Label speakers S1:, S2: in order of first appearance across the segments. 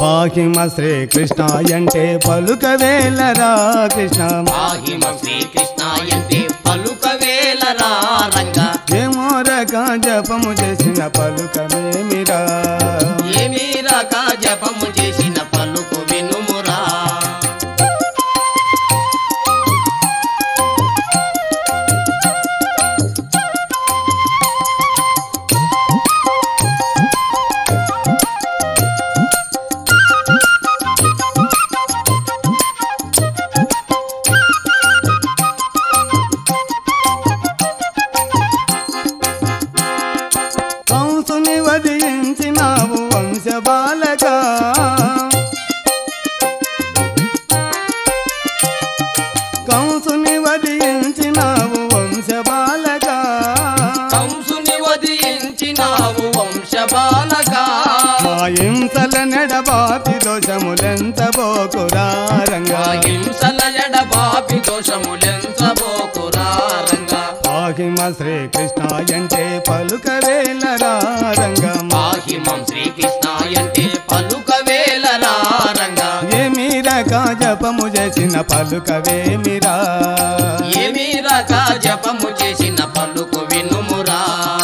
S1: పాహిమ శ్రీకృష్ణ అంటే పలుకవేలరా కృష్ణ
S2: పాహిమ శ్రీకృష్ణ అంటే పలుకవేలరా రంగా
S1: ఏమోరక జపము చేసిన పలుకవేమిరా
S2: ఏమీ రక జపము చేసిన పలుకు వినుమురా
S1: కంసుని వధించినావు వంశ బాలక కంసుని వధించినావు వంశ బాలక
S2: కంసుని వధించినావు వంశ బాలక
S1: మా హింసల నెడబాపి దోషములెంత బోకురా రంగా
S2: హింసల ఎడబాపి దోషములెంచబోకురా రంగా
S1: పాహిమ శ్రీకృష్ణ అంటే పలుకవేలరా రంగం
S2: పాహిమం శ్రీకృష్ణ అంటే పలుకవేలరా రంగా
S1: ఏమి రక జపము చేసిన పలుకవేమిరా
S2: ఏమీ రక జపము చేసిన పలుకు వినుమురా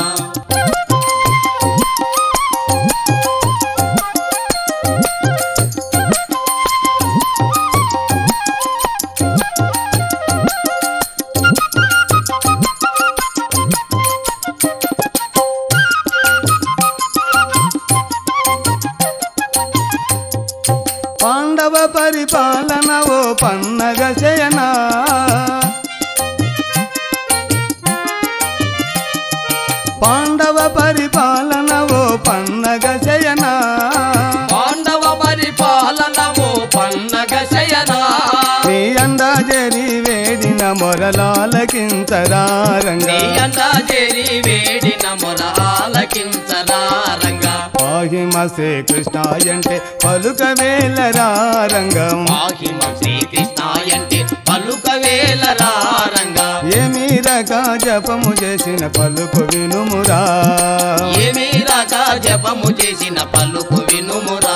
S1: పాండవ పరిపాలన ఓ పన్నగ శయన పాండవ పరిపాలన ఓ పన్నగ శయన
S2: పాండవ పరిపాలన ఓ పన్నగ శయన
S1: నీ అందాజరి వేడిన మొరలాలకింతరా రంగా
S2: నీ అందాజరి వేడిన మొర ఆలకించరా రంగా
S1: పాహిమ శ్రీకృష్ణ అంటే పలుకవేలరా రంగం
S2: పాహిమ శ్రీకృష్ణ అంటే పలుకవేలరా రంగా
S1: ఏమి రక జపము చేసిన పలుకు వినుమురా
S2: ఏమీ రక జపము చేసిన పలుకు వినుమురా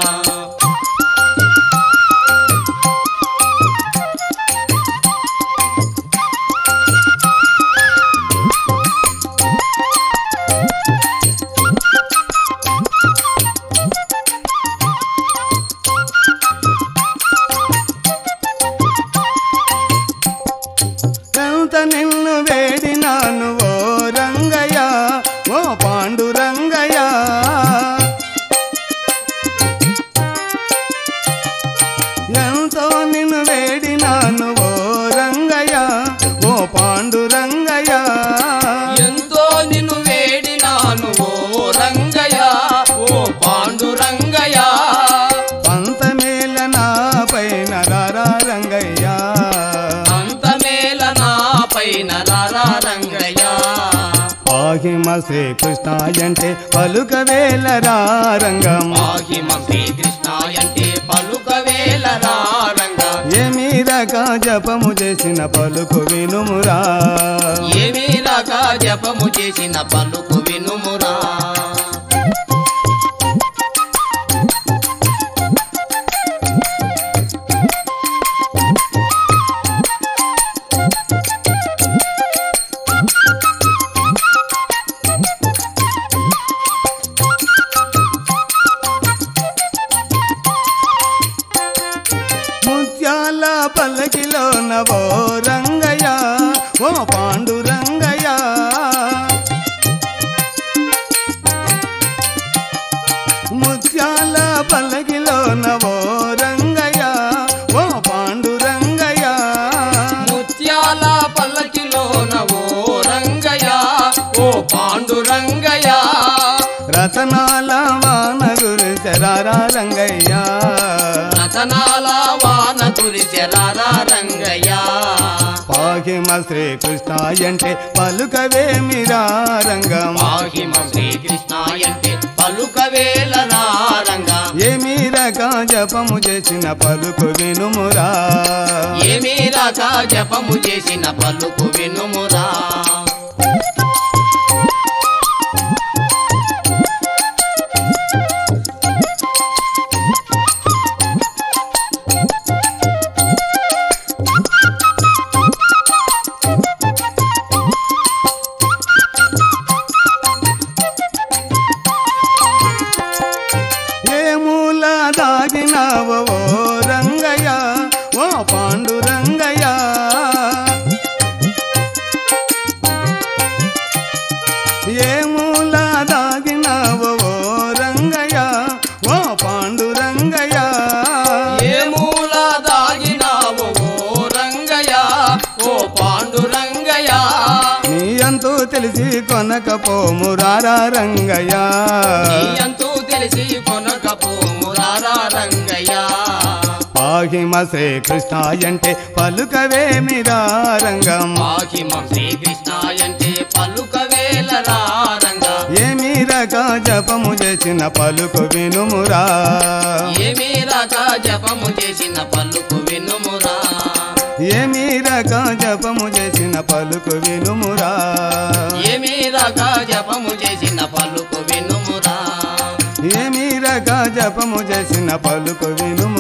S1: ఎంత నిన్ను వేడినాను ఓ రంగయ్య ఓ పాండురంగయ్య ఎంతో నిన్ను వేడినాను ఓ రంగయ్య ఓ పాండురంగయ్య
S2: ఎంతో నిన్ను వేడినాను ఓ రంగయ్య ఓ పాండురంగయ్య
S1: పంతమేల నా పైన రారా రంగయ్య
S2: అంతమేల నా పైన రారా రంగయ్య
S1: పాహిమ శ్రీకృష్ణ అంటే పలుకవేలరా రంగం
S2: పాహిమ శ్రీకృష్ణ అంటే పలుకవేలరా రంగా
S1: ఏమి రక జపము చేసిన పలుకు వినుమురా
S2: ఏమీ రక జపము చేసిన పలుకు వినుమురా
S1: ముత్యాల పల్లకిలో నవో రంగయ్య ఓ పాండురంగయ్య ముత్యాల పల్లకిలో నవో రంగయ్య ఓ పాండురంగయ్య
S2: ముత్యాల పల్లకిలోన ఓ రంగయ్య ఓ పాండురంగయ్య
S1: రతనాల వాన గురిసెరారా రంగయ్య
S2: రతనాల వాన కురిసెరారా రంగయ్య
S1: పాహిమ శ్రీకృష్ణ అంటే పలుకవేమిరా రంగం
S2: పాహిమ శ్రీకృష్ణ అంటే పలుకవేలరా రంగా
S1: ఏమి రక జపము చేసిన పలుకు వినుమురా
S2: ఏమీ రక జపము చేసిన పలుకు వినుమురా
S1: కొనకపోమురారా రంగయ్య
S2: నీయంతూ తెలిసి కొనకపోమురారా రంగయ్య
S1: పాహిమ శ్రీకృష్ణ అంటే పలుకవేమిరా రంగం
S2: పాహిమం శ్రీకృష్ణ అంటే పలుకవేలరా రంగా
S1: ఏమి రక జపము చేసిన పలుకు వినుమురా
S2: ఏమి రక జపము చేసిన పలుకు వినుమురా
S1: ఏమి రక జపము చేసిన పలుకు వినుమురా
S2: ఏమి రక జపము చేసిన పలుకు వినుమురా
S1: ఏమి రక జపము చేసిన పలుకు వినుమురా